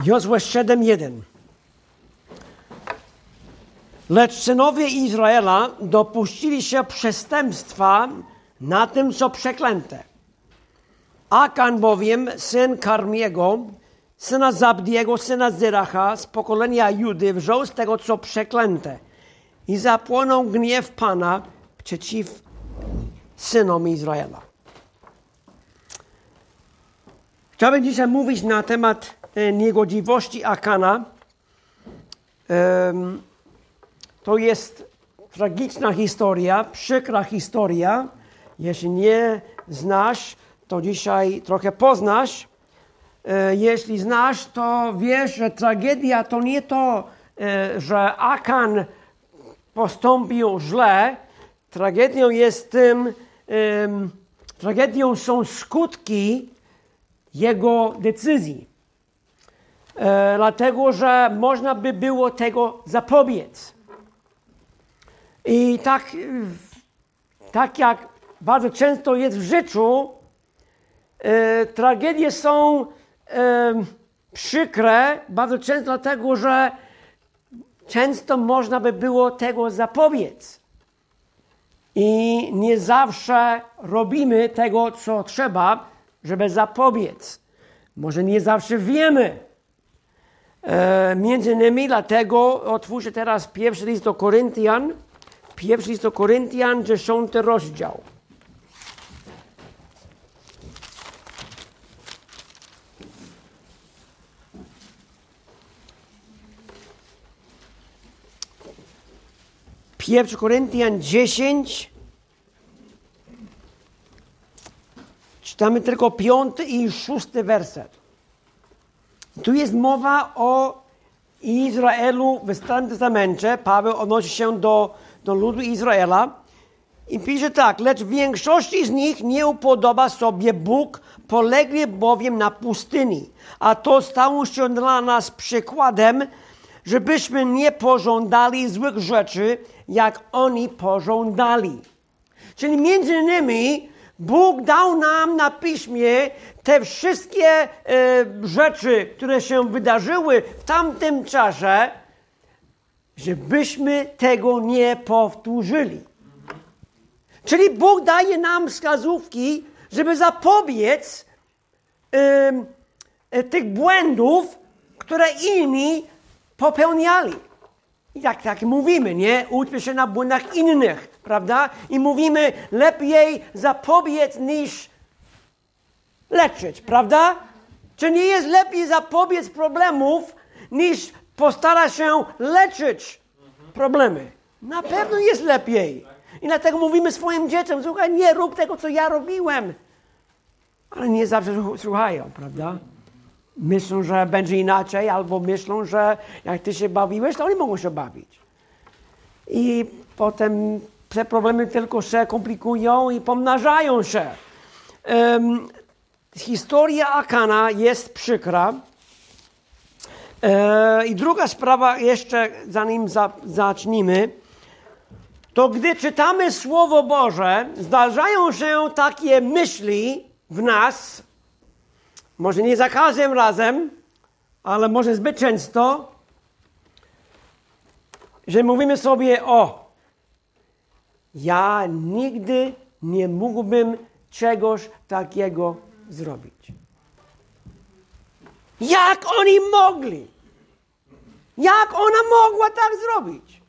Jozue 7:1. Lecz synowie Izraela dopuścili się przestępstwa na tym, co przeklęte. Akan bowiem, syn Karmiego, syna Zabdiego, syna Zeracha, z pokolenia Judy, wziął z tego, co przeklęte i zapłonął gniew Pana przeciw synom Izraela. Chciałbym dzisiaj mówić na temat niegodziwości Akana. To jest tragiczna historia, przykra historia. Jeśli nie znasz, to dzisiaj trochę poznasz. Jeśli znasz, to wiesz, że tragedia to nie to, że Akan postąpił źle. Tragedią jest tym, tragedią są skutki jego decyzji. Dlatego, że można by było tego zapobiec. I tak jak bardzo często jest w życiu, tragedie są przykre, bardzo często dlatego, że często można by było tego zapobiec. I nie zawsze robimy tego, co trzeba, żeby zapobiec. Może nie zawsze wiemy. Między innymi dlatego otwórzę teraz pierwszy list do Koryntian. Pierwszy list do Koryntian, 10 rozdział. Pierwszy Koryntian 10. Czytamy tylko 5 i 6 werset. Tu jest mowa o Izraelu w Starym Testamencie. Paweł odnosi się do ludu Izraela i pisze tak: lecz większości z nich nie upodoba sobie Bóg, polegli bowiem na pustyni. A to stało się dla nas przykładem, żebyśmy nie pożądali złych rzeczy, jak oni pożądali. Czyli między innymi Bóg dał nam na piśmie te wszystkie rzeczy, które się wydarzyły w tamtym czasie, żebyśmy tego nie powtórzyli. Czyli Bóg daje nam wskazówki, żeby zapobiec tych błędów, które inni popełniali. I tak mówimy, nie? Uczmy się na błędach innych, prawda? I mówimy, lepiej zapobiec niż leczyć, prawda? Czy nie jest lepiej zapobiec problemów, niż postarać się leczyć problemy? Na pewno jest lepiej. I dlatego mówimy swoim dzieciom, słuchaj, nie rób tego, co ja robiłem. Ale nie zawsze słuchają, prawda? Myślą, że będzie inaczej, albo myślą, że jak ty się bawiłeś, to oni mogą się bawić. I potem te problemy tylko się komplikują i pomnażają się. Historia Akana jest przykra. I druga sprawa jeszcze, zanim zaczniemy, to gdy czytamy Słowo Boże, zdarzają się takie myśli w nas, może nie za każdym razem, ale może zbyt często, że mówimy sobie, ja nigdy nie mógłbym czegoś takiego zrobić. Jak oni mogli? Jak ona mogła tak zrobić?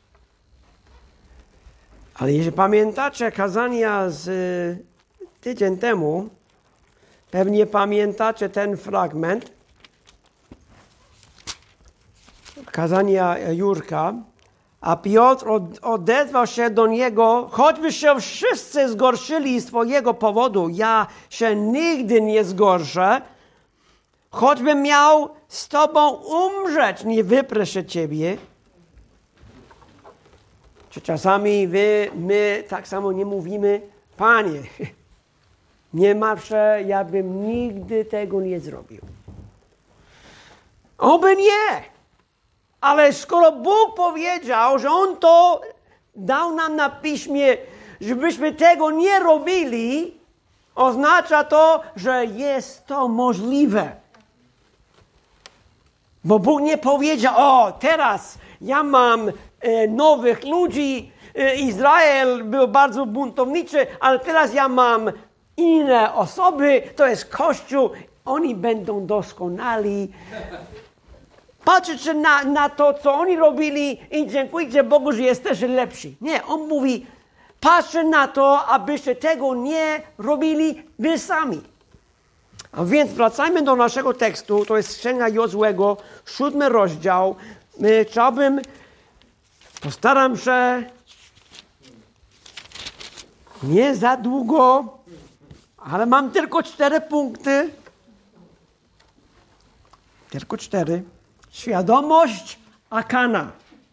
Ale jeśli pamiętacie kazania z tydzień temu, pewnie pamiętacie ten fragment kazania Jurka, a Piotr odezwał się do niego, choćby się wszyscy zgorszyli z twojego powodu, ja się nigdy nie zgorszę, choćbym miał z tobą umrzeć, nie wyprę się ciebie. Czy czasami my tak samo nie mówimy, Panie, nie martw się, ja bym nigdy tego nie zrobił. Oby nie! Ale skoro Bóg powiedział, że On to dał nam na piśmie, żebyśmy tego nie robili, oznacza to, że jest to możliwe. Bo Bóg nie powiedział, o teraz ja mam nowych ludzi, Izrael był bardzo buntowniczy, ale teraz ja mam inne osoby, to jest Kościół, oni będą doskonali. Patrzcie na to, co oni robili i dziękujcie Bogu, że jesteście lepsi. Nie, on mówi, patrzcie na to, abyście tego nie robili wy sami. A więc wracajmy do naszego tekstu, to jest Księga Jozłego, 7 rozdział. Postaram się nie za długo, ale mam tylko 4 punkty. Tylko 4. Świadomość Akana.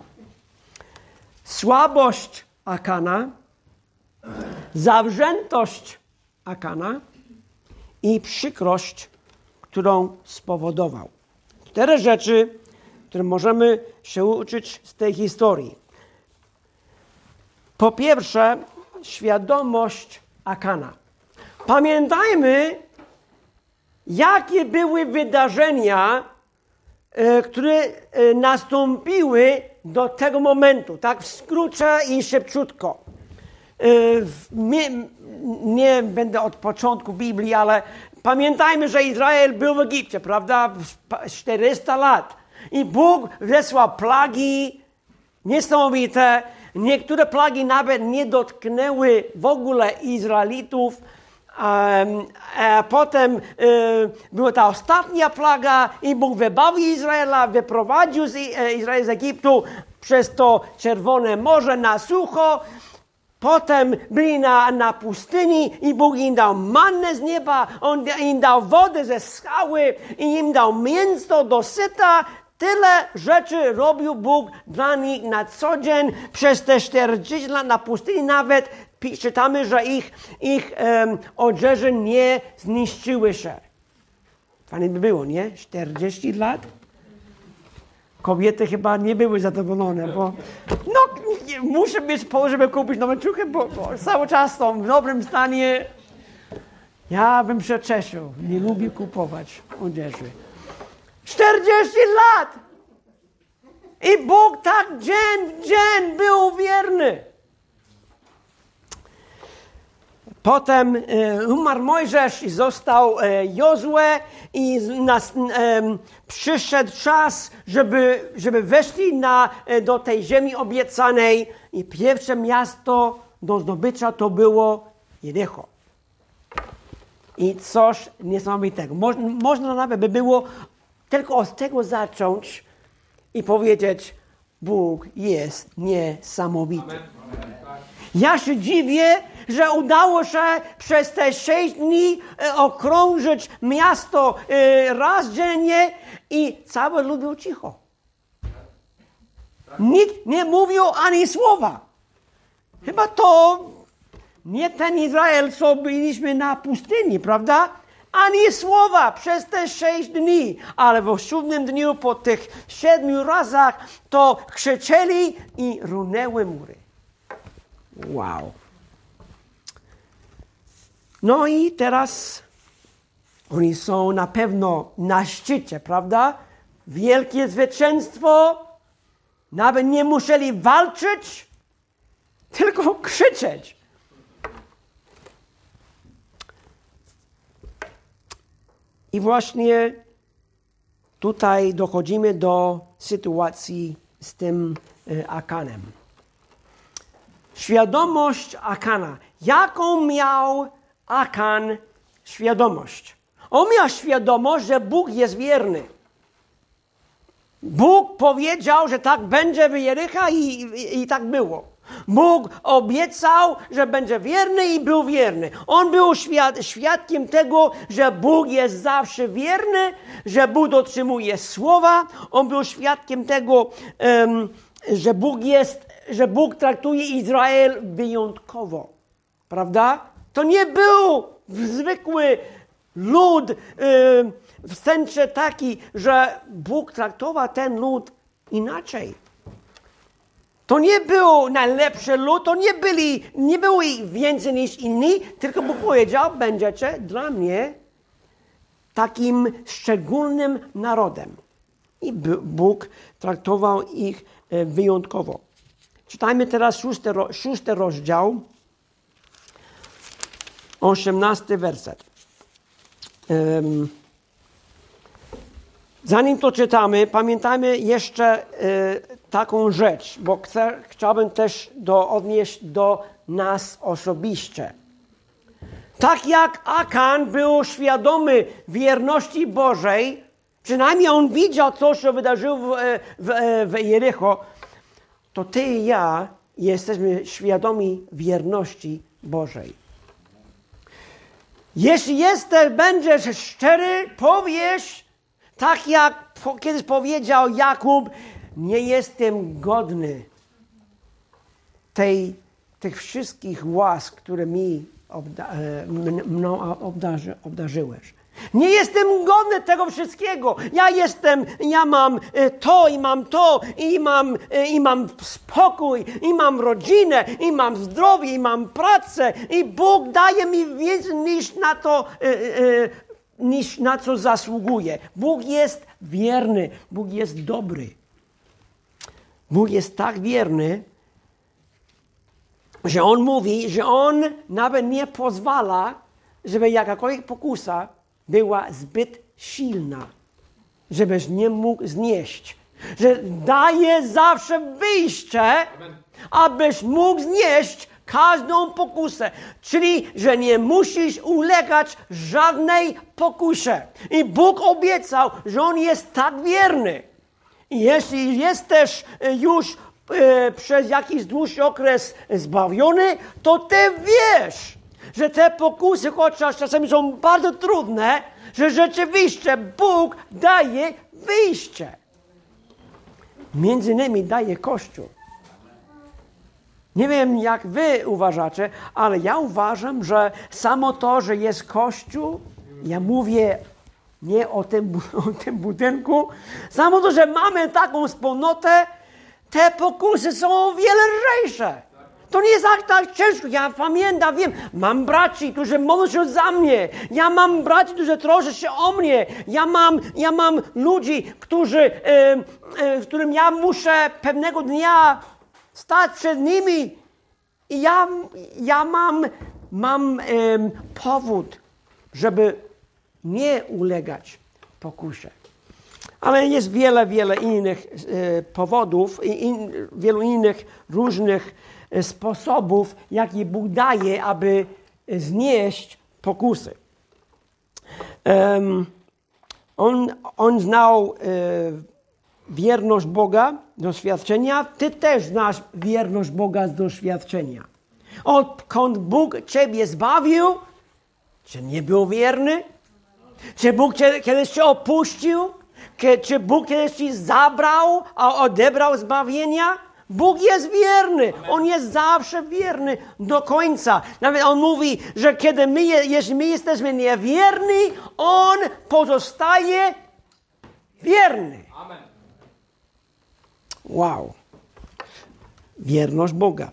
Słabość Akana. Zawziętość Akana. I przykrość, którą spowodował. 4 rzeczy, które możemy się uczyć z tej historii. Po pierwsze, świadomość Akana. Pamiętajmy, jakie były wydarzenia, które nastąpiły do tego momentu. Tak w skrócie i szybciutko. Nie będę od początku Biblii, ale pamiętajmy, że Izrael był w Egipcie, prawda? 400 lat. I Bóg wysłał plagi niesamowite. Niektóre plagi nawet nie dotknęły w ogóle Izraelitów. A potem była ta ostatnia plaga i Bóg wybawił Izraela, wyprowadził Izrael z Egiptu przez to Czerwone Morze na sucho. Potem byli na pustyni i Bóg im dał mannę z nieba, On im dał wodę ze skały i im dał mięso do syta. Tyle rzeczy robił Bóg dla nich na co dzień. Przez te 40 lat na pustyni nawet czytamy, że ich odzieże nie zniszczyły się. Fajnie by było, nie? 40 lat? Kobiety chyba nie były zadowolone, bo muszę mieć po, żeby kupić nowe ciuchy, bo cały czas są w dobrym stanie. Ja bym się cieszył. Nie lubię kupować odzieży. 40 lat! I Bóg tak dzień w dzień był wierny. Potem umarł Mojżesz i został Jozue i przyszedł czas, żeby weszli do tej ziemi obiecanej i pierwsze miasto do zdobycia to było Jericho. I coś niesamowitego. Można nawet by było tylko od tego zacząć i powiedzieć, Bóg jest niesamowity. Ja się dziwię, że udało się przez te 6 dni okrążyć miasto raz dziennie i cały lud był cicho. Nikt nie mówił ani słowa. Chyba to nie ten Izrael, co byliśmy na pustyni, prawda? Ani słowa przez te 6 dni. Ale w 7 dniu po tych 7 razach to krzyczeli i runęły mury. Wow. No i teraz oni są na pewno na szczycie, prawda? Wielkie zwycięstwo. Nawet nie musieli walczyć, tylko krzyczeć. I właśnie tutaj dochodzimy do sytuacji z tym Akanem. Świadomość Akana. Jaką miał Akan świadomość? On miał świadomość, że Bóg jest wierny. Bóg powiedział, że tak będzie w Jericha i tak było. Bóg obiecał, że będzie wierny i był wierny. On był świadkiem tego, że Bóg jest zawsze wierny, że Bóg dotrzymuje słowa. On był świadkiem tego, że Bóg traktuje Izrael wyjątkowo. Prawda? To nie był zwykły lud w sensie taki, że Bóg traktował ten lud inaczej. To nie był najlepszy lud, to nie było ich więcej niż inni, tylko Bóg powiedział, będziecie dla mnie takim szczególnym narodem. i Bóg traktował ich wyjątkowo. Czytajmy teraz 6 rozdział, 18 werset. Zanim to czytamy, pamiętajmy jeszcze taką rzecz, bo chciałbym też odnieść do nas osobiście. Tak jak Akan był świadomy wierności Bożej, przynajmniej on widział, co się wydarzyło w Jericho, to ty i ja jesteśmy świadomi wierności Bożej. Jeśli będziesz szczery, powiesz, tak jak kiedyś powiedział Jakub, nie jestem godny tych wszystkich łask, które mną obdarzyłeś. Nie jestem godny tego wszystkiego. Ja mam to i mam to i mam spokój, i mam rodzinę, i mam zdrowie, i mam pracę i Bóg daje mi więcej niż na co zasługuję. Bóg jest wierny, Bóg jest dobry. Bóg jest tak wierny, że On mówi, że On nawet nie pozwala, żeby jakakolwiek pokusa była zbyt silna, żebyś nie mógł znieść. Że daje zawsze wyjście, abyś mógł znieść każdą pokusę. Czyli, że nie musisz ulegać żadnej pokusie. I Bóg obiecał, że On jest tak wierny. I jeśli jesteś już przez jakiś dłuższy okres zbawiony, to ty wiesz, że te pokusy, chociaż czasami są bardzo trudne, że rzeczywiście Bóg daje wyjście. Między innymi daje Kościół. Nie wiem, jak wy uważacie, ale ja uważam, że samo to, że jest Kościół, ja mówię nie o tym budynku, samo to, że mamy taką wspólnotę, te pokusy są o wiele lżejsze. To nie jest tak ciężko. Ja pamiętam, wiem, mam braci, którzy modlą się za mnie. Ja mam braci, którzy troszczą się o mnie. Ja mam ludzi, którym ja muszę pewnego dnia stać przed nimi. I ja mam powód, żeby nie ulegać pokusie. Ale jest wiele innych powodów i wielu innych różnych sposobów, jakie Bóg daje, aby znieść pokusy. On znał wierność Boga z doświadczenia. Ty też znasz wierność Boga z doświadczenia. Odkąd Bóg ciebie zbawił, czy nie był wierny? Czy Bóg kiedyś cię opuścił? Czy Bóg kiedyś ci zabrał, a odebrał zbawienia? Bóg jest wierny. On jest zawsze wierny do końca. Nawet On mówi, że jeśli my jesteśmy niewierni, On pozostaje wierny. Amen. Wow. Wierność Boga.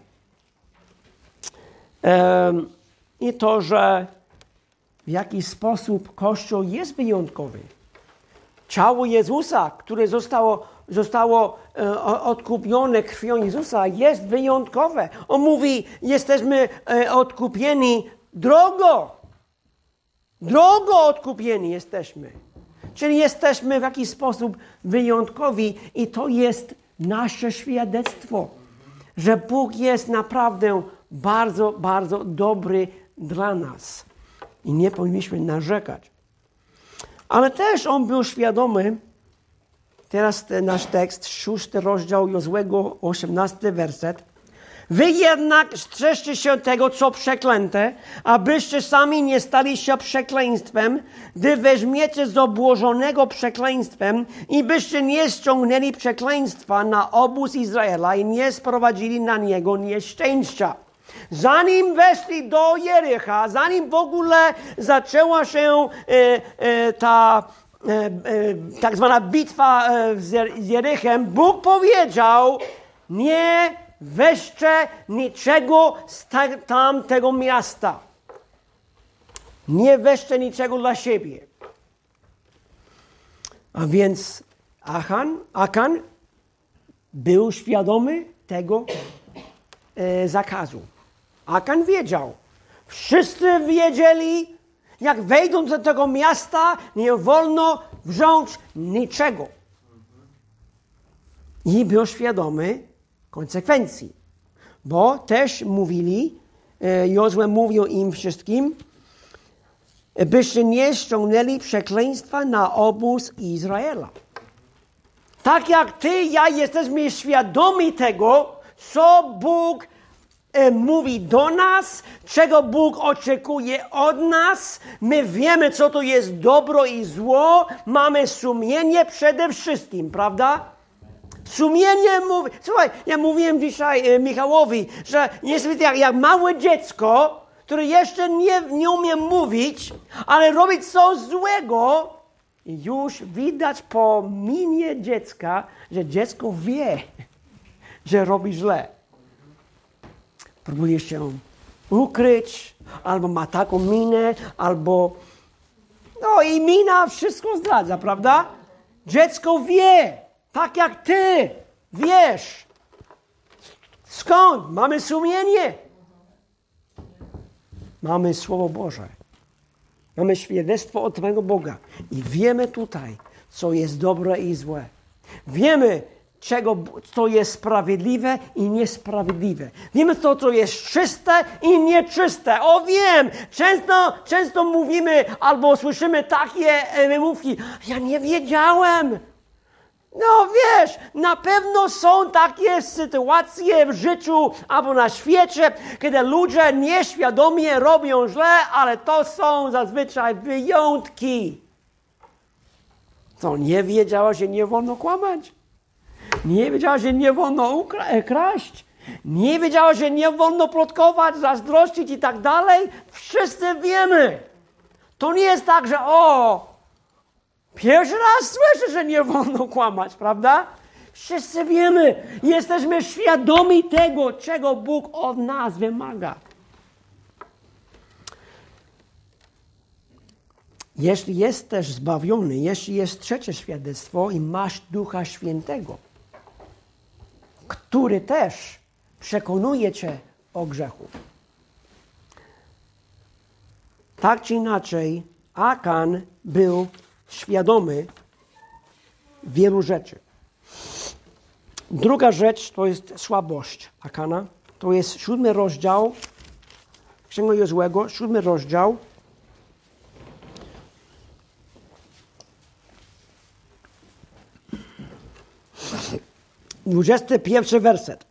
I to, że w jakiś sposób Kościół jest wyjątkowy. Ciało Jezusa, które zostało odkupione krwią Jezusa, jest wyjątkowe. On mówi, jesteśmy odkupieni drogo. Drogo odkupieni jesteśmy. Czyli jesteśmy w jakiś sposób wyjątkowi i to jest nasze świadectwo, że Bóg jest naprawdę bardzo, bardzo dobry dla nas. I nie powinniśmy narzekać. Ale też on był świadomy, teraz nasz tekst, 6 rozdział Jozłego, 18 werset. Wy jednak strzeżcie się tego, co przeklęte, abyście sami nie stali się przekleństwem, gdy weźmiecie z obłożonego przekleństwem i byście nie ściągnęli przekleństwa na obóz Izraela i nie sprowadzili na niego nieszczęścia. Zanim weszli do Jericha, zanim w ogóle zaczęła się ta tak zwana bitwa z Jerichem, Bóg powiedział, nie weźcie niczego z tamtego miasta. Nie weźcie niczego dla siebie. A więc Akan był świadomy tego zakazu. Akan wiedział. Wszyscy wiedzieli, jak wejdą do tego miasta, nie wolno wziąć niczego. I był świadomy konsekwencji. Bo też mówili, Jozue mówił im wszystkim, byście nie ściągnęli przekleństwa na obóz Izraela. Tak jak ty, ja jesteśmy świadomi tego, co Bóg mówi do nas, czego Bóg oczekuje od nas. My wiemy, co to jest dobro i zło. Mamy sumienie przede wszystkim, prawda? Sumienie mówi... Słuchaj, ja mówiłem dzisiaj Michałowi, że jest jak małe dziecko, które jeszcze nie umie mówić, ale robi coś złego. I już widać po minie dziecka, że dziecko wie, że robi źle. Próbuje się ukryć, albo ma taką minę, albo... No i mina wszystko zdradza, prawda? Dziecko wie, tak jak ty wiesz. Skąd? Mamy sumienie. Mamy Słowo Boże. Mamy świadectwo od Twojego Boga. I wiemy tutaj, co jest dobre i złe. Wiemy, co jest sprawiedliwe i niesprawiedliwe. Wiemy to, co jest czyste i nieczyste. O wiem, często mówimy albo słyszymy takie wymówki. Ja nie wiedziałem. No wiesz, na pewno są takie sytuacje w życiu albo na świecie, kiedy ludzie nieświadomie robią źle, ale to są zazwyczaj wyjątki. Co, nie wiedziała, że nie wolno kłamać? Nie wiedziała, że nie wolno kraść? Nie wiedziała, że nie wolno plotkować, zazdrościć i tak dalej? Wszyscy wiemy. To nie jest tak, że pierwszy raz słyszę, że nie wolno kłamać, prawda? Wszyscy wiemy. Jesteśmy świadomi tego, czego Bóg od nas wymaga. Jeśli jesteś zbawiony, jeśli jest trzecie świadectwo i masz Ducha Świętego, który też przekonuje cię o grzechu. Tak czy inaczej, Akan był świadomy wielu rzeczy. Druga rzecz to jest słabość Akana. To jest 7 rozdział Księgi Jozłego, 7 rozdział. Pierwszy werset.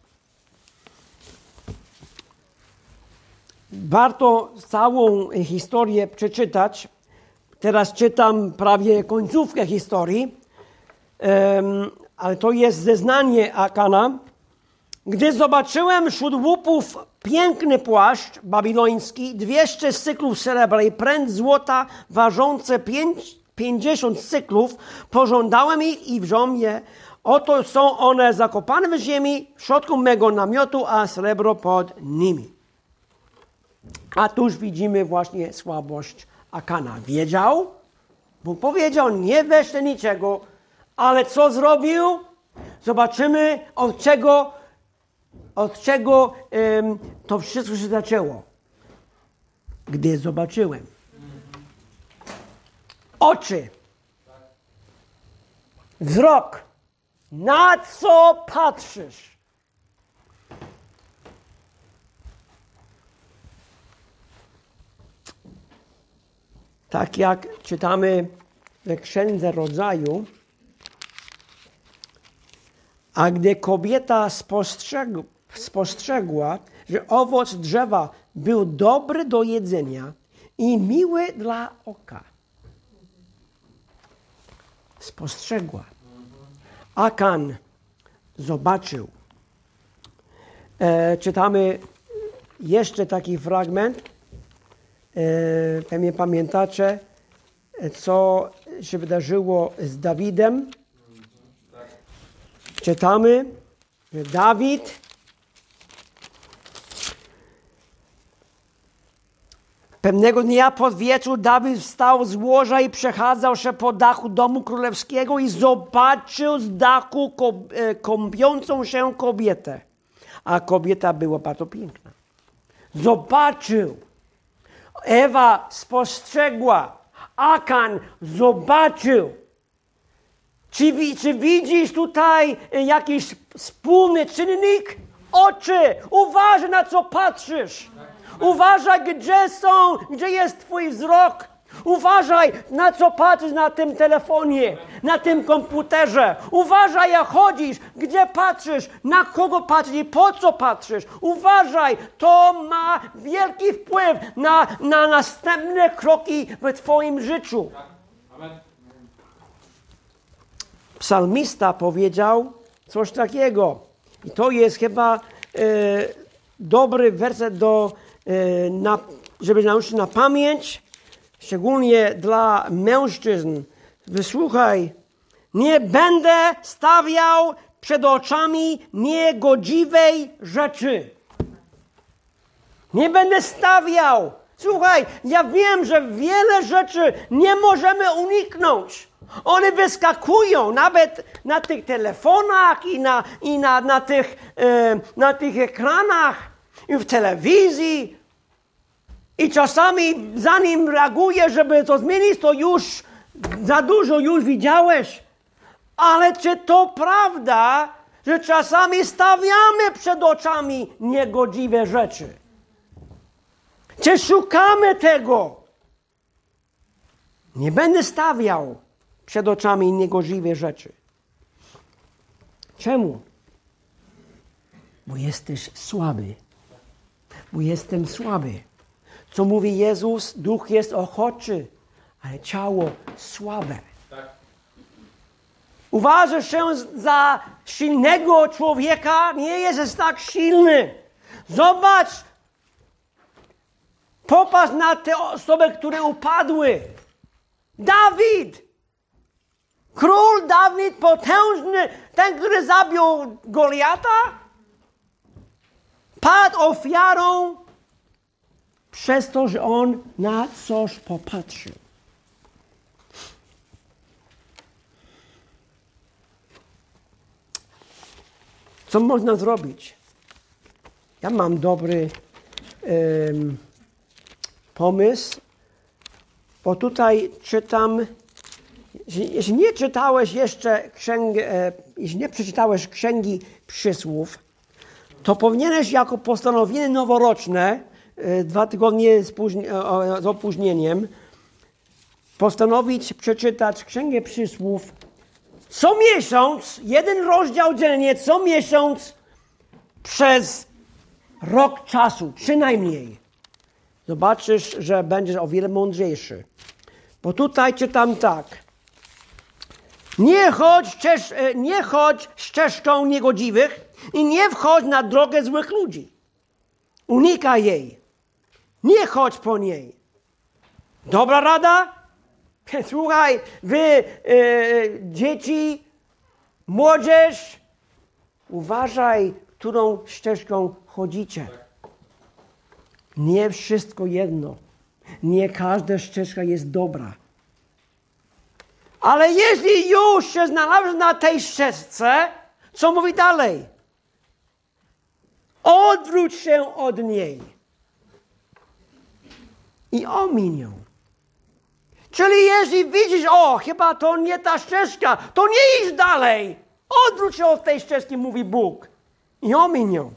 Warto całą historię przeczytać. Teraz czytam prawie końcówkę historii, ale to jest zeznanie Akana. Gdy zobaczyłem wśród łupów piękny płaszcz babiloński, 200 cyklów srebra i pręt złota ważące 50 cyklów, pożądałem ich i wziąłem je. Oto są one zakopane w ziemi w środku mego namiotu, a srebro pod nimi. A tuż widzimy właśnie słabość Akana. Wiedział, Bóg powiedział, nie weźcie niczego, ale co zrobił? Zobaczymy, od czego to wszystko się zaczęło. Gdy zobaczyłem. Oczy. Wzrok. Na co patrzysz? Tak jak czytamy w Księdze Rodzaju, a gdy kobieta spostrzegła, że owoc drzewa był dobry do jedzenia i miły dla oka. Spostrzegła. Akan zobaczył. Czytamy jeszcze taki fragment. Pewnie pamiętacie, co się wydarzyło z Dawidem. Czytamy, że Dawid Pewnego dnia pod wieczór Dawid wstał z łoża i przechadzał się po dachu domu królewskiego i zobaczył z dachu kąpiącą się kobietę. A kobieta była bardzo piękna. Zobaczył. Ewa spostrzegła. Akan zobaczył. Czy widzisz tutaj jakiś wspólny czynnik? Oczy. Uważaj, na co patrzysz. Uważaj, gdzie jest twój wzrok. Uważaj, na co patrzysz na tym telefonie, na tym komputerze. Uważaj, jak chodzisz, gdzie patrzysz, na kogo patrzysz i po co patrzysz. Uważaj, to ma wielki wpływ na następne kroki w twoim życiu. Psalmista powiedział coś takiego. I to jest chyba dobry werset żeby nauczyć na pamięć, szczególnie dla mężczyzn. Wysłuchaj. Nie będę stawiał przed oczami niegodziwej rzeczy. Nie będę stawiał. Słuchaj, ja wiem, że wiele rzeczy nie możemy uniknąć. One wyskakują nawet na tych telefonach i na tych ekranach i w telewizji. I czasami zanim reagujesz, żeby to zmienić, to już za dużo już widziałeś. Ale czy to prawda, że czasami stawiamy przed oczami niegodziwe rzeczy? Czy szukamy tego? Nie będę stawiał przed oczami niegodziwe rzeczy. Czemu? Bo jesteś słaby. Bo jestem słaby. Co mówi Jezus? Duch jest ochoczy, ale ciało słabe. Tak. Uważasz się za silnego człowieka? Nie jesteś tak silny. Zobacz. Popatrz na te osoby, które upadły. Dawid. Król Dawid, potężny, ten, który zabił Goliata, padł ofiarą przez to, że on na coś popatrzył. Co można zrobić? Ja mam dobry pomysł, bo tutaj czytam, jeśli nie czytałeś jeszcze jeśli nie przeczytałeś Księgi Przysłów, to powinieneś jako postanowienie noworoczne, 2 tygodnie z opóźnieniem, postanowić przeczytać Księgę Przysłów co miesiąc, 1 rozdział dziennie, co miesiąc przez rok czasu, przynajmniej. Zobaczysz, że będziesz o wiele mądrzejszy. Bo tutaj czytam tak. Nie chodź ścieżką niegodziwych i nie wchodź na drogę złych ludzi. Unikaj jej. Nie chodź po niej. Dobra rada? Słuchaj, wy dzieci, młodzież, uważaj, którą ścieżką chodzicie. Nie wszystko jedno. Nie każda ścieżka jest dobra. Ale jeśli już się znalazłeś na tej ścieżce, co mówi dalej? Odwróć się od niej i omiń ją. Czyli jeśli widzisz, chyba to nie ta ścieżka, to nie idź dalej. Odwróć się od tej ścieżki, mówi Bóg. I omiń ją.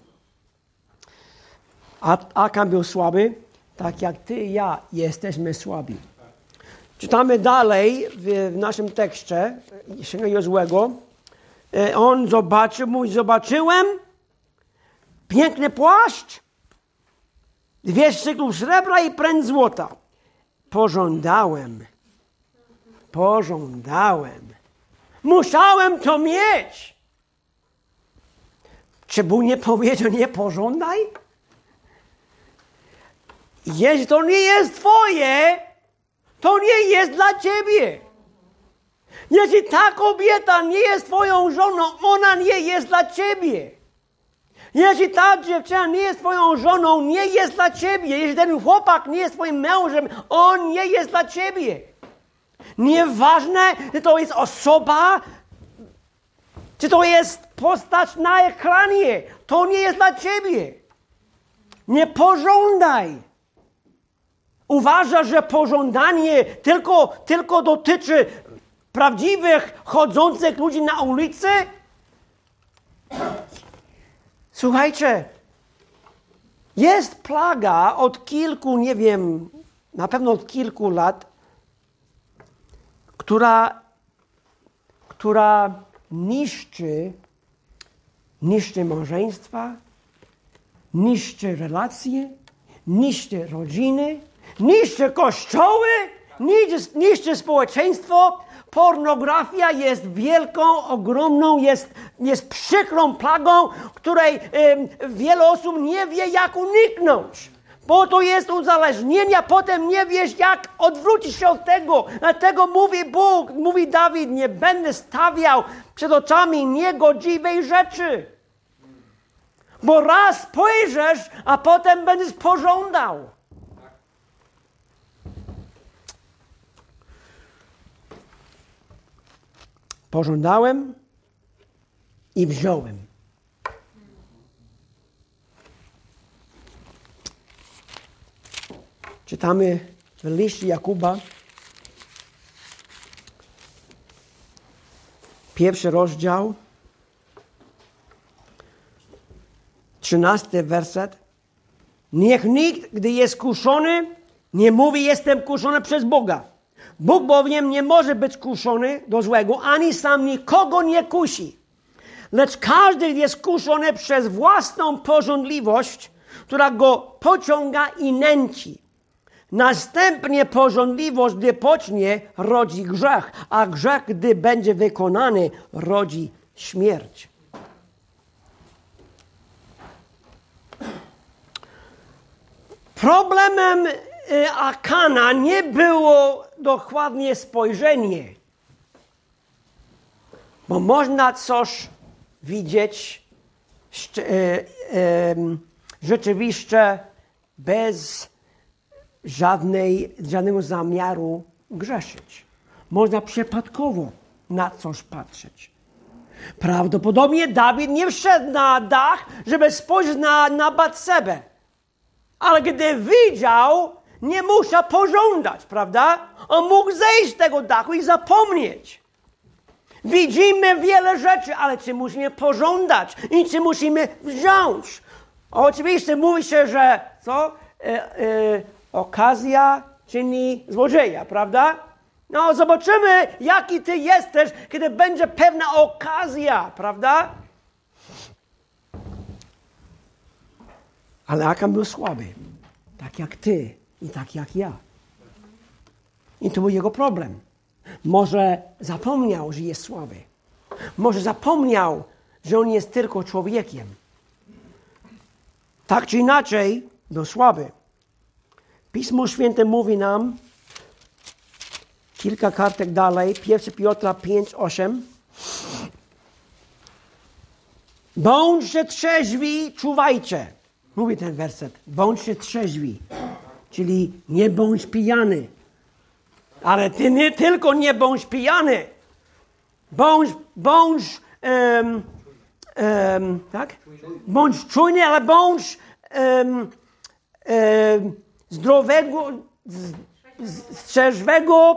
A Akan był słaby, tak jak ty i ja jesteśmy słabi. Czytamy dalej w naszym tekście Księgi Jozłego. On mówi, zobaczyłem piękny płaszcz, 2 szyklów srebra i pręt złota. Pożądałem. Musiałem to mieć. Czy Bóg nie powiedział, nie pożądaj? Jeśli to nie jest twoje, to nie jest dla ciebie. Jeśli ta kobieta nie jest twoją żoną, ona nie jest dla ciebie. Jeśli ta dziewczyna nie jest twoją żoną, nie jest dla ciebie. Jeśli ten chłopak nie jest twoim mężem, on nie jest dla ciebie. Nieważne, czy to jest osoba, czy to jest postać na ekranie. To nie jest dla ciebie. Nie pożądaj. Uważasz, że pożądanie tylko dotyczy prawdziwych, chodzących ludzi na ulicy? Słuchajcie, jest plaga od kilku, nie wiem, na pewno od kilku lat, która niszczy małżeństwa, niszczy relacje, niszczy rodziny, niszczy kościoły, niszczy społeczeństwo. Pornografia jest wielką, ogromną, jest przykrą plagą, której wiele osób nie wie, jak uniknąć. Bo to jest uzależnienie, a potem nie wiesz, jak odwrócić się od tego. Dlatego mówi Bóg, mówi Dawid, nie będę stawiał przed oczami niegodziwej rzeczy. Bo raz spojrzysz, a potem będziesz pożądał. Pożądałem i wziąłem. Czytamy w liście Jakuba, 1 rozdział, 13 werset. Niech nikt, gdy jest kuszony, nie mówi, jestem kuszony przez Boga. Bóg bowiem nie może być kuszony do złego, ani sam nikogo nie kusi. Lecz każdy jest kuszony przez własną pożądliwość, która go pociąga i nęci. Następnie pożądliwość, gdy pocznie, rodzi grzech, a grzech, gdy będzie wykonany, rodzi śmierć. Problemem Akana nie było dokładnie spojrzenie, bo można coś widzieć rzeczywiście bez żadnego zamiaru grzeszyć. Można przypadkowo na coś patrzeć. Prawdopodobnie Dawid nie wszedł na dach, żeby spojrzeć na Batsebę. Ale gdy widział, nie musiał pożądać, prawda? On mógł zejść z tego dachu i zapomnieć. Widzimy wiele rzeczy, ale czy musimy pożądać i czy musimy wziąć? Oczywiście mówi się, że okazja czyni złodzieja, prawda? No zobaczymy, jaki ty jesteś, kiedy będzie pewna okazja, prawda? Ale Akan był słaby, tak jak ty i tak jak ja. I to był jego problem. Może zapomniał, że jest słaby. Może zapomniał, że on jest tylko człowiekiem. Tak czy inaczej, był słaby. Pismo Święte mówi nam, kilka kartek dalej, 1 Piotra 5:8. Bądźcie trzeźwi, czuwajcie. Mówi ten werset. Bądźcie trzeźwi. Czyli nie bądź pijany. Ale ty nie tylko nie bądź pijany. Bądź tak? Bądź czujny, ale bądź zdrowego, trzeźwego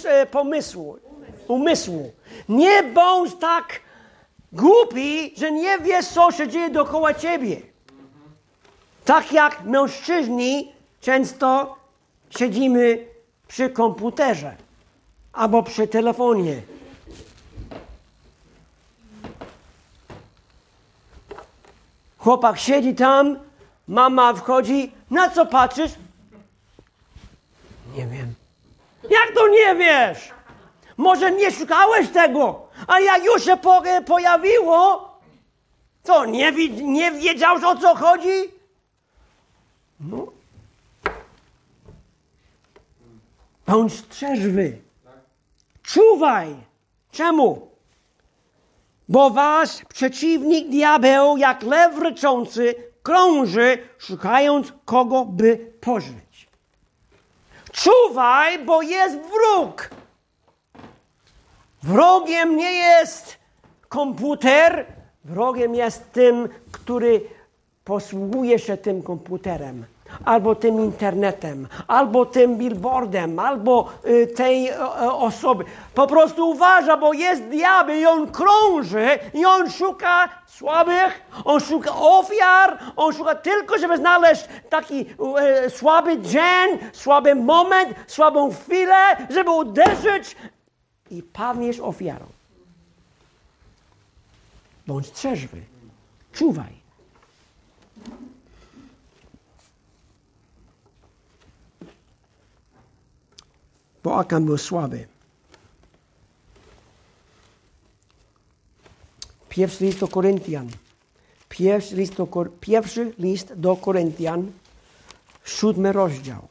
umysłu. Nie bądź tak głupi, że nie wiesz, co się dzieje dookoła ciebie. Tak jak mężczyźni często siedzimy przy komputerze albo przy telefonie. Chłopak siedzi tam, mama wchodzi. Na co patrzysz? Nie wiem. Jak to nie wiesz? Może nie szukałeś tego, a jak już się pojawiło, co, nie wiedziałeś, o co chodzi? No. Bądź trzeźwy. Czuwaj. Czemu? Bo wasz przeciwnik diabeł, jak lew ryczący, krąży, szukając kogo by pożreć. Czuwaj, bo jest wróg. Wrogiem nie jest komputer, wrogiem jest tym, który posługuje się tym komputerem, albo tym internetem, albo tym billboardem, albo tej osoby. Po prostu uważa, bo jest diabeł i on krąży i on szuka słabych, on szuka ofiar, on szuka tylko, żeby znaleźć taki słaby dzień, słaby moment, słabą chwilę, żeby uderzyć i padniesz ofiarą. Bądź trzeźwy, czuwaj. Bo Akan był słaby. Pierwszy list do Koryntian. Pierwszy list do Koryntian, 7 rozdział.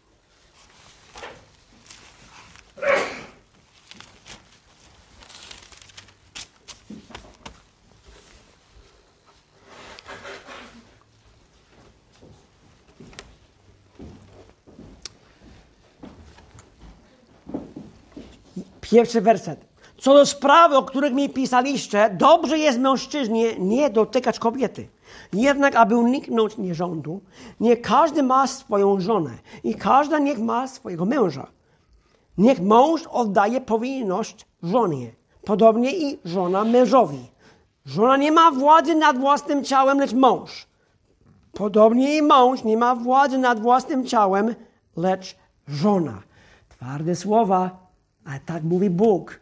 Pierwszy werset. Co do sprawy, o których mi pisaliście, dobrze jest mężczyźnie nie dotykać kobiety. Jednak, aby uniknąć nierządu, nie każdy ma swoją żonę i każda niech ma swojego męża. Niech mąż oddaje powinność żonie, podobnie i żona mężowi. Żona nie ma władzy nad własnym ciałem, lecz mąż. Podobnie i mąż nie ma władzy nad własnym ciałem, lecz żona. Twarde słowa, ale tak mówi Bóg.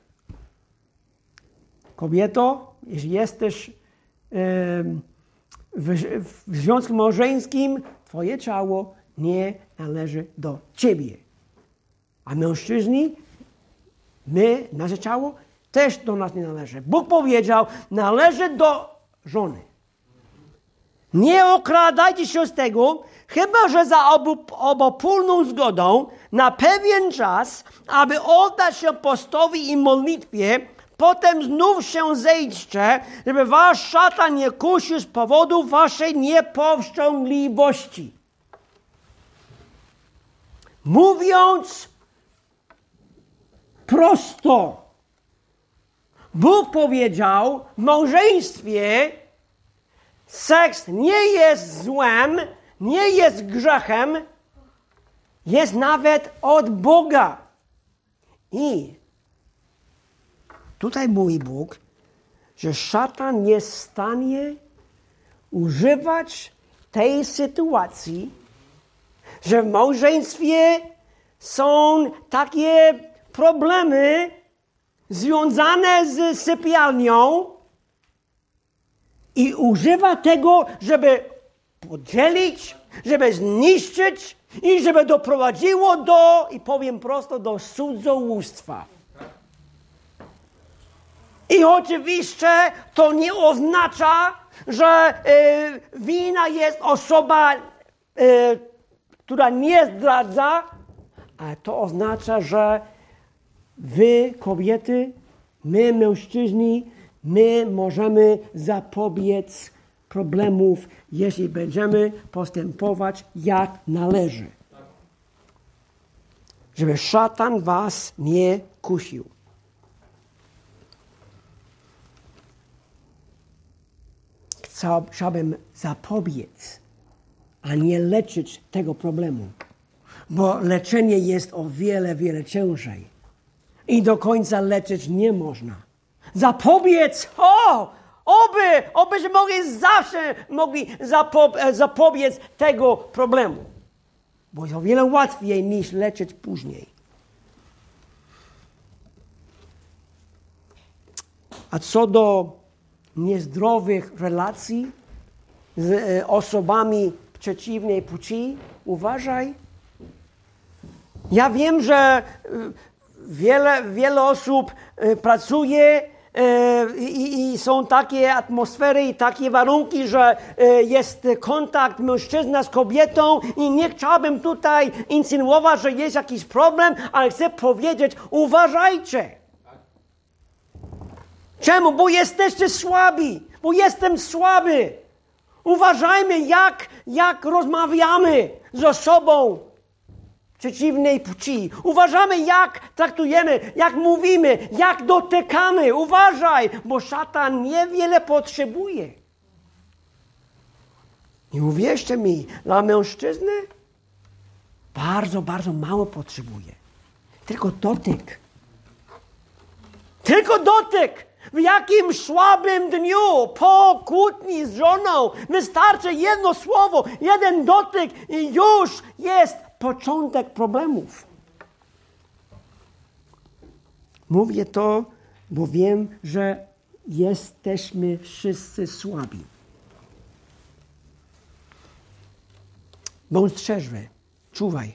Kobieto, jeśli jesteś w związku małżeńskim, twoje ciało nie należy do ciebie. A mężczyźni, nasze ciało też do nas nie należy. Bóg powiedział, należy do żony. Nie okradajcie się z tego, chyba że za obopólną zgodą na pewien czas, aby oddać się postowi i modlitwie, potem znów się zejdźcie, żeby wasz szatan nie kusił z powodu waszej niepowściągliwości. Mówiąc prosto, Bóg powiedział, w małżeństwie seks nie jest złem, nie jest grzechem, jest nawet od Boga. I tutaj mówi Bóg, że szatan jest w stanie używać tej sytuacji, że w małżeństwie są takie problemy związane z sypialnią i używa tego, żeby podzielić, żeby zniszczyć i żeby doprowadziło do, i powiem prosto, do cudzołóstwa. I oczywiście to nie oznacza, że winna jest osoba, która nie zdradza, ale to oznacza, że wy, kobiety, my, mężczyźni, my możemy zapobiec problemów, jeśli będziemy postępować jak należy. Żeby szatan was nie kusił. Chciałbym zapobiec, a nie leczyć tego problemu. Bo leczenie jest o wiele, wiele ciężej. I do końca leczyć nie można. Zapobiec, obyśmy mogli zapobiec tego problemu. Bo jest o wiele łatwiej niż leczyć później. A co do niezdrowych relacji z osobami przeciwnej płci, uważaj. Ja wiem, że wiele osób pracuje i są takie atmosfery i takie warunki, że jest kontakt mężczyzna z kobietą i nie chciałbym tutaj insynuować, że jest jakiś problem, ale chcę powiedzieć, uważajcie. Czemu? Bo jesteście słabi. Bo jestem słaby. Uważajmy, jak rozmawiamy ze sobą przeciwnej płci. Uważamy, jak traktujemy, jak mówimy, jak dotykamy. Uważaj, bo szatan niewiele potrzebuje. I uwierzcie mi, dla mężczyzny bardzo, bardzo mało potrzebuje. Tylko dotyk. Tylko dotyk. W jakim słabym dniu, po kłótni z żoną, wystarczy jedno słowo, jeden dotyk i już jest początek problemów. Mówię to, bo wiem, że jesteśmy wszyscy słabi. Bądź trzeźwy, czuwaj.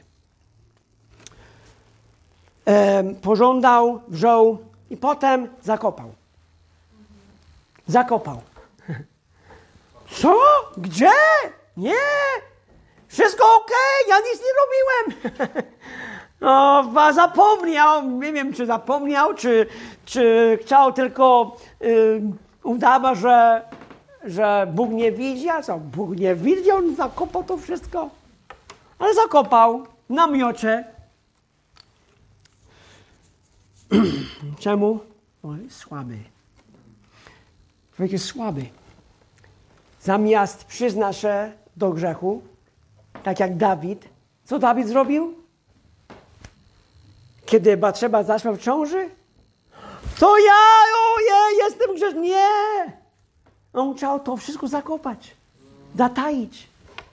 Pożądał, wziął i potem zakopał. Zakopał. Co? Gdzie? Nie. Wszystko okej, ja nic nie robiłem. No, zapomniał. Nie wiem, czy zapomniał, czy chciał tylko udawać, że Bóg nie widzi. A co? Bóg nie widzi, on zakopał to wszystko. Ale zakopał w namiocie. Czemu? Oj, słaby. Człowiek jest słaby. Zamiast przyznać się do grzechu, tak jak Dawid, co Dawid zrobił? Kiedy Batrzeba zaszła w ciąży? To ja, ojej, jestem grzeszny. Nie! On chciał to wszystko zakopać, zataić.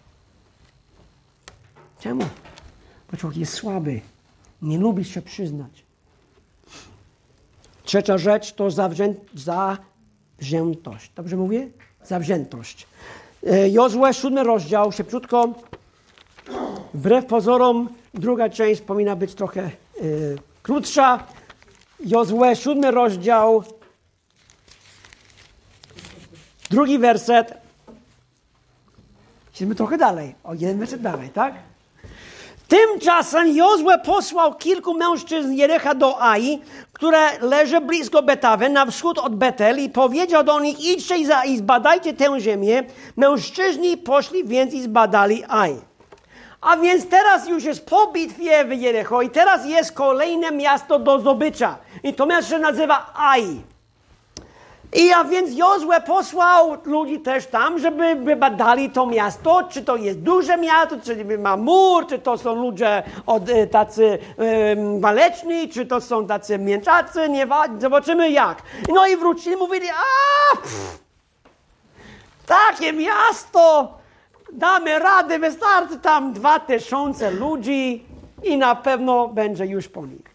Czemu? Bo człowiek jest słaby. Nie lubi się przyznać. Trzecia rzecz to zawziętość. Dobrze mówię? Zawziętość. Jozue, 7 rozdział, szybciutko. Wbrew pozorom, druga część powinna być trochę krótsza. Jozue, 7 rozdział, 2 werset. Idziemy trochę dalej. O, 1 werset dalej, tak? Tymczasem Jozue posłał kilku mężczyzn Jericha do Ai, które leży blisko Betawy, na wschód od Betel, i powiedział do nich: idźcie i zbadajcie tę ziemię. Mężczyźni poszli więc i zbadali Ai. A więc teraz już jest po bitwie w Jericho i teraz jest kolejne miasto do zdobycia. I to miasto się nazywa Ai. A więc Jozue posłał ludzi też tam, żeby wybadali to miasto, czy to jest duże miasto, czy ma mur, czy to są ludzie tacy waleczni, czy to są tacy mięczacy, zobaczymy jak. No i wrócili, mówili: takie miasto, damy radę, wystarczy tam 2000 ludzi i na pewno będzie już po nich.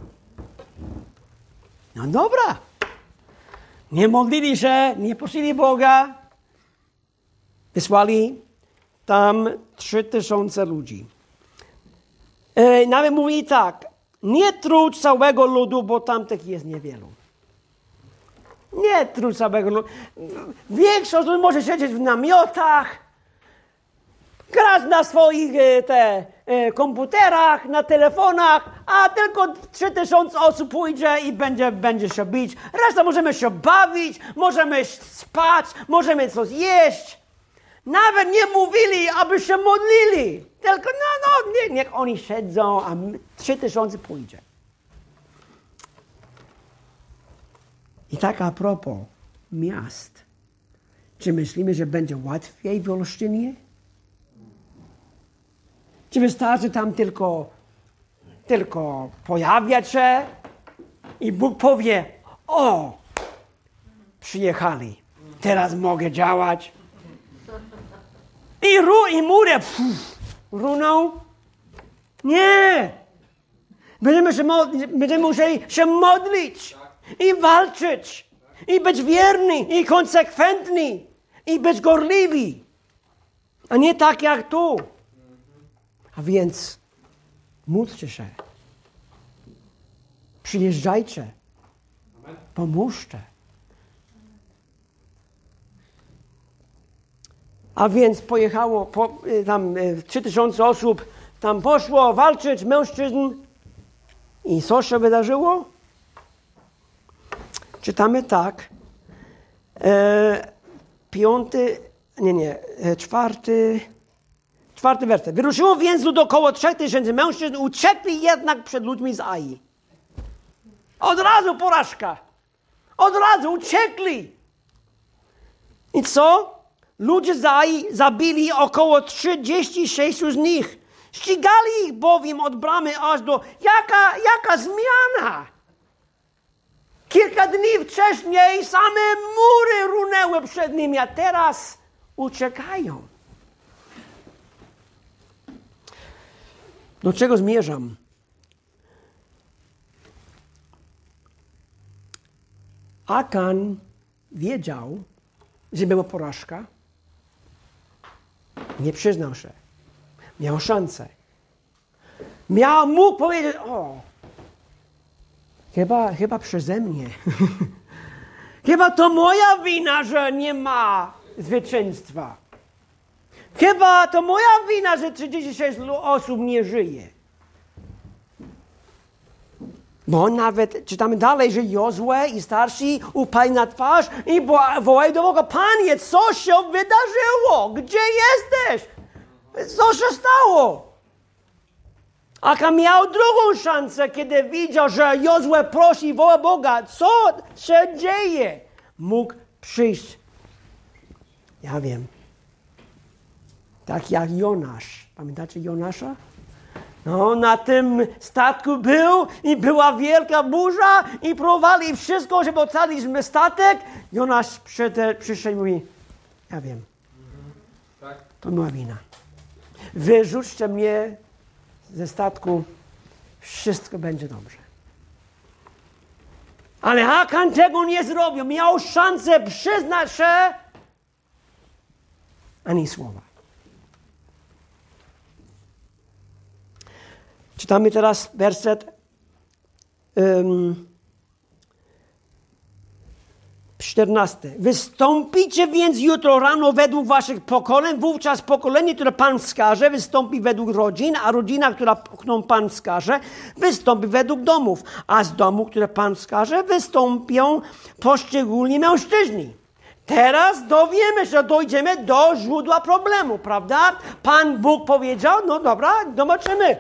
No dobra. Nie modlili się, nie prosili Boga. Wysłali tam 3000 ludzi. Nawet mówi tak: nie trudź całego ludu, bo tamtych jest niewielu. Nie trudź całego ludu. Większość może siedzieć w namiotach, grać na swoich komputerach, na telefonach, a tylko 3000 osób pójdzie i będzie się bić. Reszta możemy się bawić, możemy spać, możemy coś jeść. Nawet nie mówili, aby się modlili. Tylko niech oni siedzą, a 3000 pójdzie. I tak a propos miast. Czy myślimy, że będzie łatwiej w Olsztynie? Czy wystarczy tam tylko pojawiać się i Bóg powie: o, przyjechali, teraz mogę działać. I mury runą? Nie! Będziemy musieli się modlić i walczyć i być wierni i konsekwentni i być gorliwi, a nie tak jak tu. A więc módlcie się. Przyjeżdżajcie. Pomóżcie. A więc pojechało, tam 3000 osób tam poszło walczyć, mężczyzn. I co się wydarzyło? Czytamy tak. Czwarty werset. Wyruszyło więc lud około 3000 mężczyzn, uciekli jednak przed ludźmi z Ai. Od razu porażka. Od razu uciekli. I co? Ludzie z Ai zabili około 36 z nich. Ścigali ich bowiem od bramy aż do... Jaka zmiana! Kilka dni wcześniej same mury runęły przed nimi, a teraz uciekają. Do czego zmierzam? Akan wiedział, że była porażka. Nie przyznał się. Miał szansę. Mógł powiedzieć, chyba przeze mnie. Chyba to moja wina, że nie ma zwycięstwa. Chyba to moja wina, że 36 osób nie żyje. Bo nawet czytamy dalej, że Jozue i starsi upadli na twarz i wołali do Boga: Panie, co się wydarzyło? Gdzie jesteś? Co się stało? Akan miał drugą szansę, kiedy widział, że Jozue prosi i woła Boga. Co się dzieje? Mógł przyjść. Ja wiem. Tak jak Jonasz. Pamiętacie Jonasza? No, na tym statku był i była wielka burza i próbowali wszystko, żeby ocalić statek. Jonasz przyszedł i mówi: ja wiem. To moja wina. Wyrzućcie mnie ze statku, wszystko będzie dobrze. Ale Akan tego nie zrobił. Miał szansę przyznać się, ani słowa. Czytamy teraz werset 14. Wystąpicie więc jutro rano według waszych pokoleń, wówczas pokolenie, które Pan wskaże, wystąpi według rodzin, a rodzina, którą Pan wskaże, wystąpi według domów, a z domu, które Pan wskaże, wystąpią poszczególni mężczyźni. Teraz dowiemy się, dojdziemy do źródła problemu, prawda? Pan Bóg powiedział: no dobra, zobaczymy.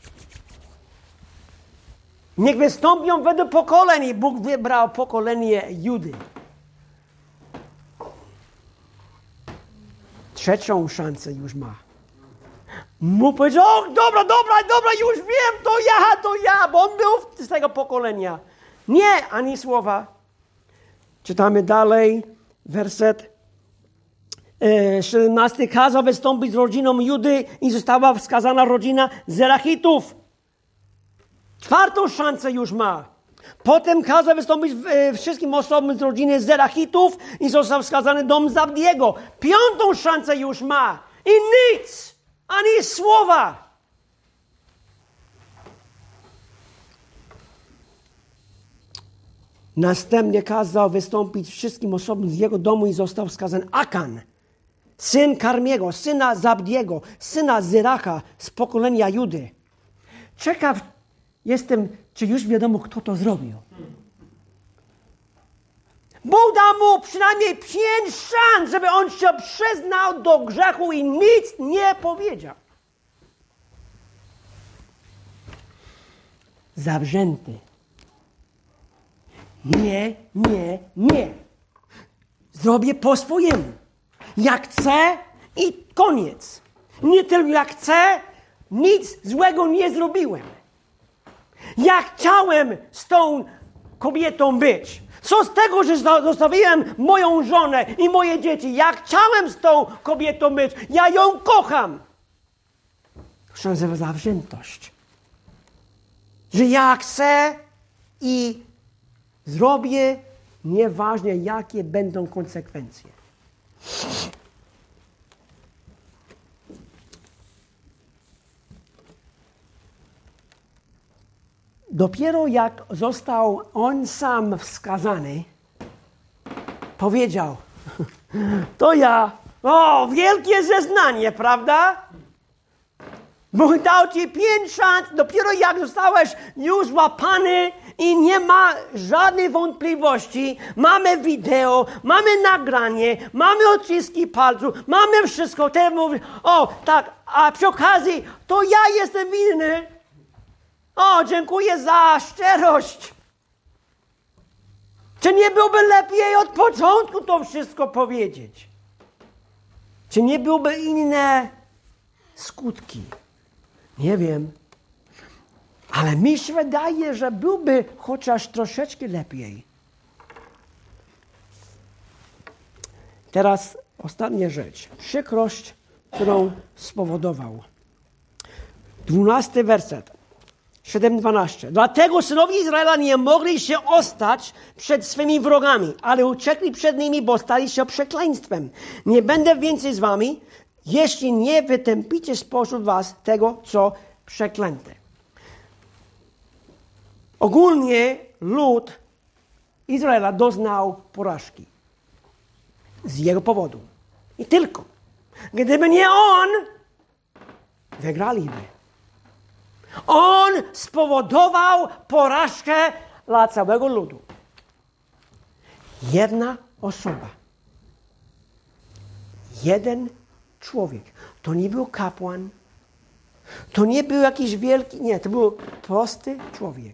Niech wystąpią według pokoleń. I Bóg wybrał pokolenie Judy. Trzecią szansę już ma. Mógł powiedzieć: o, dobra, już wiem, to ja, bo on był z tego pokolenia. Nie, ani słowa. Czytamy dalej, werset 17. Kazał wystąpić z rodziną Judy i została wskazana rodzina Zerachitów. Czwartą szansę już ma. Potem kazał wystąpić wszystkim osobom z rodziny Zerachitów i został wskazany dom Zabdiego. Piątą szansę już ma. I nic, ani słowa. Następnie kazał wystąpić wszystkim osobom z jego domu i został wskazany Akan, syn Karmiego, syna Zabdiego, syna Zeracha z pokolenia Judy. Ciekaw jestem, czy już wiadomo, kto to zrobił. Bóg dał mu przynajmniej 5 szans, żeby on się przyznał do grzechu i nic nie powiedział. Zawzięty. Nie. Zrobię po swojemu. Jak chcę i koniec. Nie tylko jak chcę, nic złego nie zrobiłem. Ja chciałem z tą kobietą być. Co z tego, że zostawiłem moją żonę i moje dzieci? Ja chciałem z tą kobietą być. Ja ją kocham. To się nazywa zawziętość. Że ja chcę i zrobię, nieważne jakie będą konsekwencje. Dopiero jak został on sam wskazany, powiedział: to ja. O, wielkie zeznanie, prawda? Bóg dał ci 5 szans, dopiero jak zostałeś już złapany i nie ma żadnej wątpliwości. Mamy wideo, mamy nagranie, mamy odciski palców, mamy wszystko. Teraz mówię, o tak, a przy okazji to ja jestem winny. O, dziękuję za szczerość. Czy nie byłoby lepiej od początku to wszystko powiedzieć? Czy nie byłoby inne skutki? Nie wiem. Ale mi się wydaje, że byłby chociaż troszeczkę lepiej. Teraz ostatnia rzecz. Przykrość, którą spowodował. 12 werset. 7:12. Dlatego synowie Izraela nie mogli się ostać przed swymi wrogami, ale uciekli przed nimi, bo stali się przekleństwem. Nie będę więcej z wami, jeśli nie wytępicie spośród was tego, co przeklęte. Ogólnie lud Izraela doznał porażki. Z jego powodu. I tylko. Gdyby nie on, wygraliby. On spowodował porażkę dla całego ludu. Jedna osoba. Jeden człowiek. To nie był kapłan. To nie był jakiś wielki... Nie, to był prosty człowiek.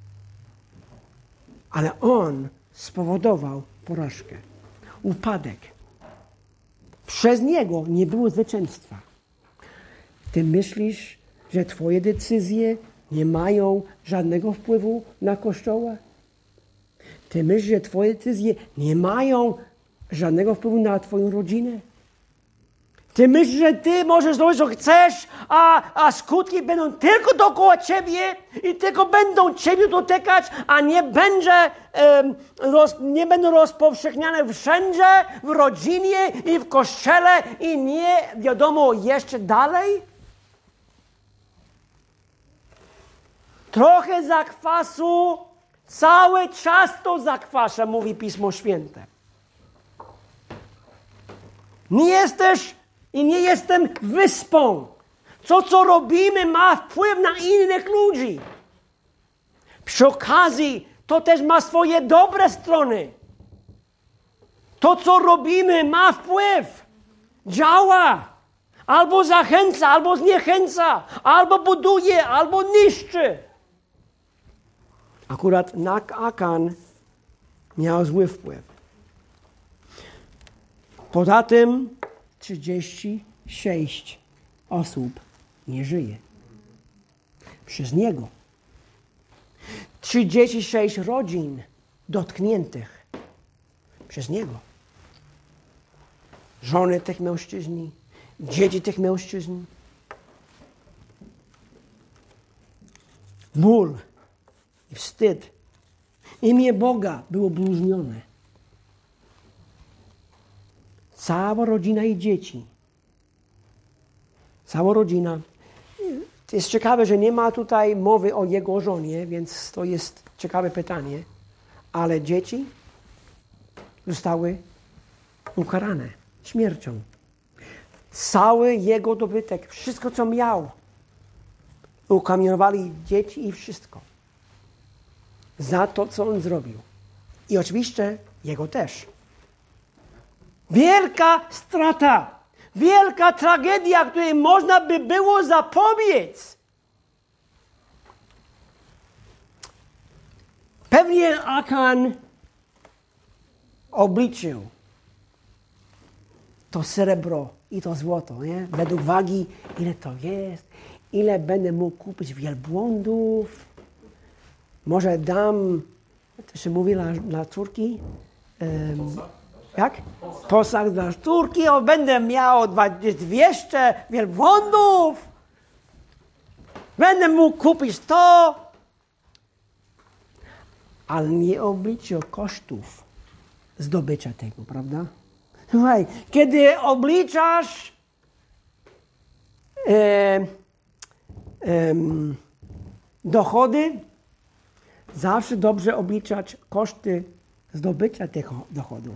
Ale on spowodował porażkę. Upadek. Przez niego nie było zwycięstwa. Ty myślisz, że twoje decyzje nie mają żadnego wpływu na Kościoła? Ty myślisz, że twoje decyzje nie mają żadnego wpływu na twoją rodzinę? Ty myślisz, że ty możesz zrobić, co chcesz, a skutki będą tylko dookoła ciebie i tylko będą ciebie dotykać, a nie będą rozpowszechniane wszędzie, w rodzinie i w kościele i nie wiadomo jeszcze dalej? Trochę zakwasu, cały czas to zakwasza, mówi Pismo Święte. Nie jesteś i nie jestem wyspą. To, co robimy, ma wpływ na innych ludzi. Przy okazji, to też ma swoje dobre strony. To, co robimy, ma wpływ. Działa. Albo zachęca, albo zniechęca. Albo buduje, albo niszczy. Akurat Akan miał zły wpływ. Poza tym 36 osób nie żyje. Przez niego. 36 rodzin dotkniętych przez niego. Żony tych mężczyzn, dzieci tych mężczyzn. Ból i wstyd. Imię Boga było bluźnione. Cała rodzina i dzieci. Cała rodzina. To jest ciekawe, że nie ma tutaj mowy o jego żonie, więc to jest ciekawe pytanie. Ale dzieci zostały ukarane śmiercią. Cały jego dobytek, wszystko co miał, ukamienowali dzieci i wszystko. Za to, co on zrobił. I oczywiście jego też. Wielka strata. Wielka tragedia, której można by było zapobiec. Pewnie Akan obliczył to srebro i to złoto, nie? Według wagi, ile to jest, ile będę mógł kupić wielbłądów. Może dam, to się mówi dla córki, jak? Posag dla córki, będę miał 200 wielbłądów. Będę mógł kupić to. Ale nie obliczył kosztów zdobycia tego, prawda? Słuchaj, kiedy obliczasz dochody, zawsze dobrze obliczać koszty zdobycia tych dochodów.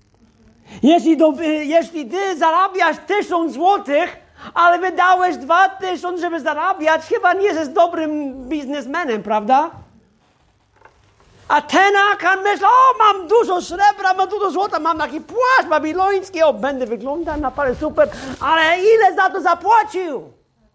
Jeśli ty zarabiasz 1000 złotych, ale wydałeś 2000, żeby zarabiać, chyba nie jesteś dobrym biznesmenem, prawda? A ten Akan myśli, o, mam dużo srebra, mam dużo złota, mam taki płaszcz babiloński, o, będę wyglądał na parę super, ale ile za to zapłacił?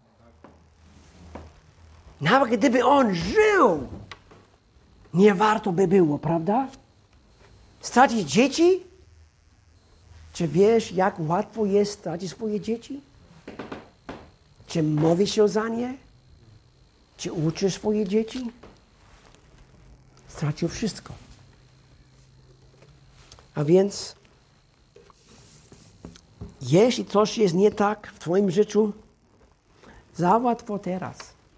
Nawet gdyby on żył, nie warto by było, prawda? Stracić dzieci? Czy wiesz, jak łatwo jest stracić swoje dzieci? Czy modlisz się za nie? Czy uczysz swoje dzieci? Stracił wszystko. A więc, jeśli coś jest nie tak w twoim życiu, załatw to teraz.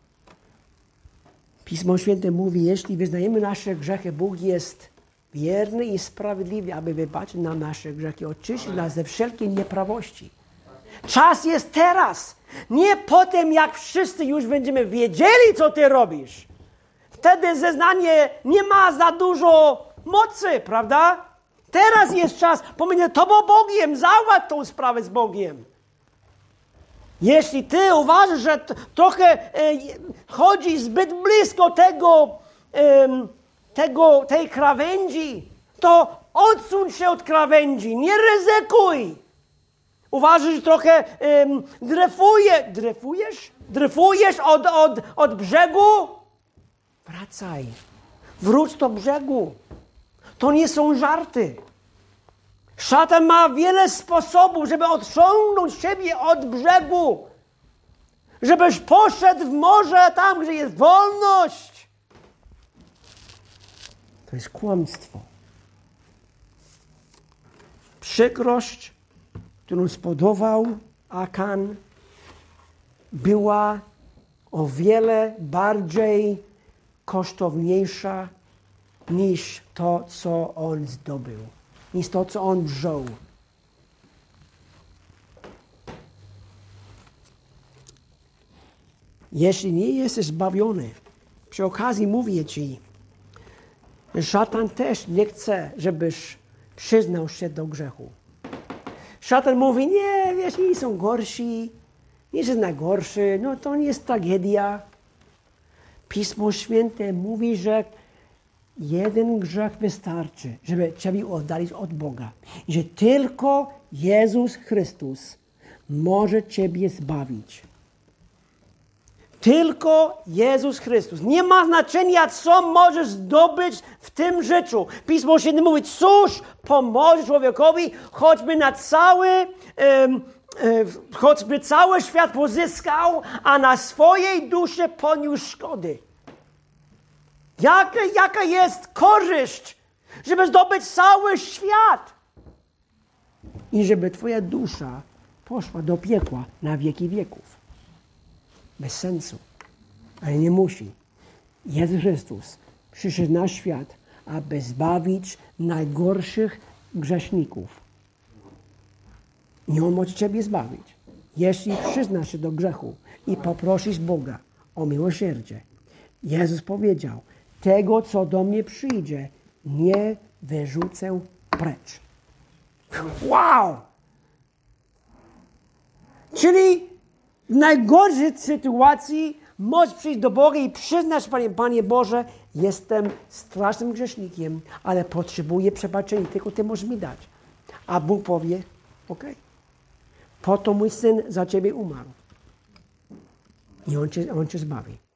Pismo Święte mówi, jeśli wyznajemy nasze grzechy, Bóg jest wierny i sprawiedliwy, aby wybaczyć nam nasze grzechy, oczyścić nas ze wszelkiej nieprawości. Czas jest teraz. Nie potem, jak wszyscy już będziemy wiedzieli, co ty robisz. Wtedy zeznanie nie ma za dużo mocy, prawda? Teraz jest czas pomiędzy tobą a Bogiem. Załatw tą sprawę z Bogiem. Jeśli ty uważasz, że trochę chodzi zbyt blisko tej krawędzi, to odsuń się od krawędzi. Nie ryzykuj. Uważasz, że trochę dryfujesz od brzegu? Wracaj. Wróć do brzegu. To nie są żarty. Szatan ma wiele sposobów, żeby odciągnąć ciebie od brzegu. Żebyś poszedł w morze tam, gdzie jest wolność. To jest kłamstwo. Przykrość, którą spowodował Akan, była o wiele bardziej kosztowniejsza niż to, co on zdobył, niż to, co on wziął. Jeśli nie jesteś zbawiony, przy okazji mówię ci, że szatan też nie chce, żebyś przyznał się do grzechu. Szatan mówi, nie, wiesz, inni są gorsi, nie jest najgorszy, no to nie jest tragedia. Pismo Święte mówi, że jeden grzech wystarczy, żeby ciebie oddalić od Boga. I że tylko Jezus Chrystus może ciebie zbawić. Tylko Jezus Chrystus. Nie ma znaczenia, co możesz zdobyć w tym życiu. Pismo Święte mówi, cóż pomoże człowiekowi, choćby cały świat pozyskał, a na swojej duszy poniósł szkody. Jaka jest korzyść, żeby zdobyć cały świat i żeby twoja dusza poszła do piekła na wieki wieków. Bez sensu, ale nie musi. Jezus Chrystus przyszedł na świat, aby zbawić najgorszych grzeszników. I On może ciebie zbawić, jeśli przyznasz się do grzechu i poprosisz Boga o miłosierdzie. Jezus powiedział, tego, co do mnie przyjdzie, nie wyrzucę precz. Wow! Czyli w najgorszej sytuacji możesz przyjść do Boga i przyznać, Panie Boże, jestem strasznym grzesznikiem, ale potrzebuję przebaczenia, tylko Ty możesz mi dać. A Bóg powie, okej, po to mój Syn za Ciebie umarł. I On cię zbawi.